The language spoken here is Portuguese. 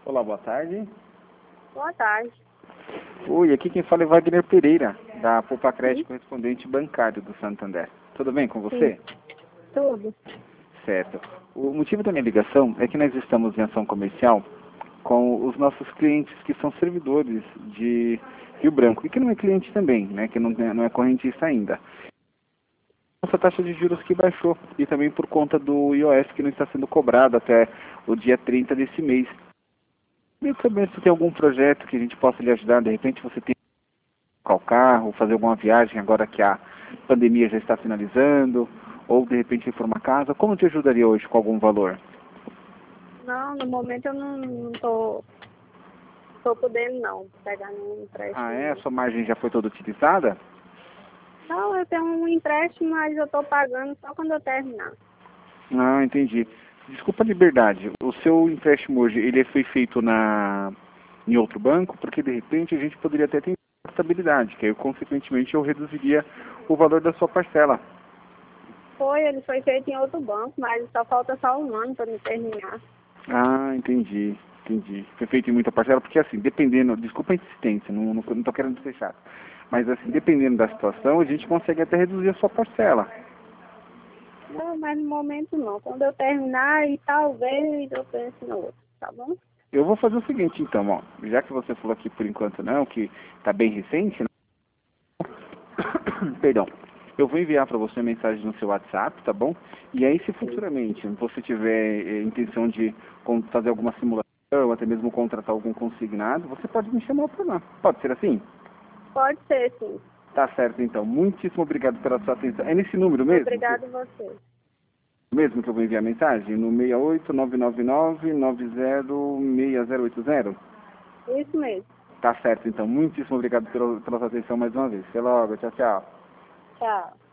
Olá, boa tarde. Boa tarde. Oi, aqui quem fala é Wagner Pereira, da Poupa Crédito, Sim. correspondente bancário do Santander. Tudo bem com você? Sim. Tudo. Certo. O motivo da minha ligação é que nós estamos em ação comercial com os nossos clientes que são servidores de Rio Branco e que não é cliente também, né, que não é correntista ainda. Nossa taxa de juros que baixou e também por conta do IOS que não está sendo cobrado até o dia 30 desse mês. Queria saber se tem algum projeto que a gente possa lhe ajudar. De repente você tem que trocar o carro, fazer alguma viagem agora que a pandemia já está finalizando, ou de repente ir para uma casa. Como te ajudaria hoje com algum valor? Não, no momento eu não tô podendo não pegar nenhum Ah, empréstimo. é? A Não. sua margem já foi toda utilizada? Não, eu tenho um empréstimo, mas eu tô pagando só quando eu terminar. Ah, entendi. Desculpa a liberdade. O seu empréstimo hoje, ele foi feito em outro banco, porque de repente a gente poderia até ter estabilidade, que aí consequentemente eu reduziria o valor da sua parcela. Ele foi feito em outro banco, mas só falta só um ano para me terminar. Ah, entendi, entendi. Foi feito em muita parcela, porque assim, dependendo, desculpa a insistência, não tô querendo ser chato, mas assim, dependendo da situação, a gente consegue até reduzir a sua parcela. Não, mas no momento não. Quando eu terminar, e talvez eu pense no outro, tá bom? Eu vou fazer o seguinte então, ó, já que você falou aqui por enquanto não, que tá bem recente, né? Perdão. Eu vou enviar para você a mensagem no seu WhatsApp, tá bom? E aí, se Sim. futuramente você tiver intenção de fazer alguma simulação, ou até mesmo contratar algum consignado, você pode me chamar para lá. Pode ser assim? Pode ser, sim. Tá certo, então. Muitíssimo obrigado pela sua atenção. É nesse número mesmo? Obrigada a você. Mesmo que eu vou enviar a mensagem? No 68999906080? Isso mesmo. Tá certo, então. Muitíssimo obrigado pela sua atenção mais uma vez. Até logo. Tchau, tchau. Tchau.